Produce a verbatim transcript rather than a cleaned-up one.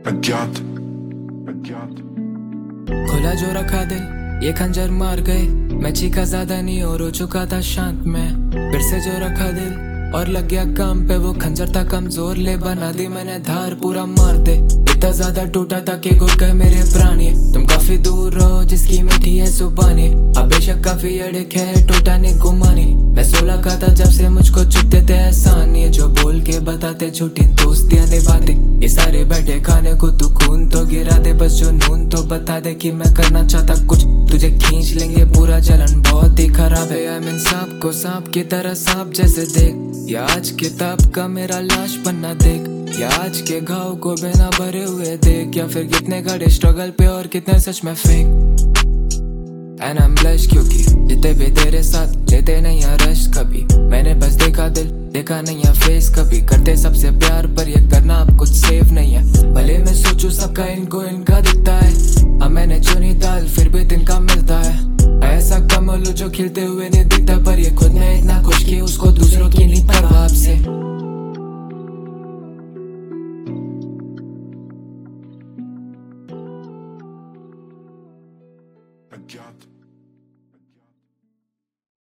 अज्ञात अज्ञात खुला जो रखा दिल ये खंजर मार गए। मैं चीखा ज्यादा नहीं और हो चुका था शांत में। फिर से जो रखा दिल और लग गया काम पे। वो खंजर था कमजोर ले बना दी मैंने धार पूरा मार दे। इतना ज्यादा टूटा था कि घुट गए मेरे प्राणी। तुम काफी दूर रहो जिसकी मीठी है जुबानी। अब बेशक काफी अड़क है टूटा ने गुमानी। मैं सोलह का था जब से मुझको चुपते थे एहसान। ये जो बोल के बताते झूठी दोस्तियां निभाते। ये सारे बैठे खाने को तू खून तो गिरा दे। बस जो नून तो बता दे कि मैं करना चाहता कुछ। तुझे खींच लेंगे पूरा जलन बहुत ही खराब है। आई मीन सांप को सांप की तरह सांप जैसे देख। या आज किताब का मेरा लाश बनना देख। या आज के घाव को बिना भरे हुए देख। या फिर कितने खड़े स्ट्रगल पे और कितने सच में fake. And I am blush क्योंकि जितने भी तेरे साथ लेते नहीं है रश कभी। मैंने बस देखा दिल देखा नहीं है फेस कभी। करते सबसे प्यार पर ये करना अब कुछ सेफ नहीं है। भले मैं सोचूं सबका इनको इनका दिखता है। अब मैंने चुनी दाल फिर भी तिनका मिलता है। ऐसा कमल जो खिलते हुए नहीं दिखता पर ये खुद में इतना खुश कि उसको दूसरों की नहीं परवाह से।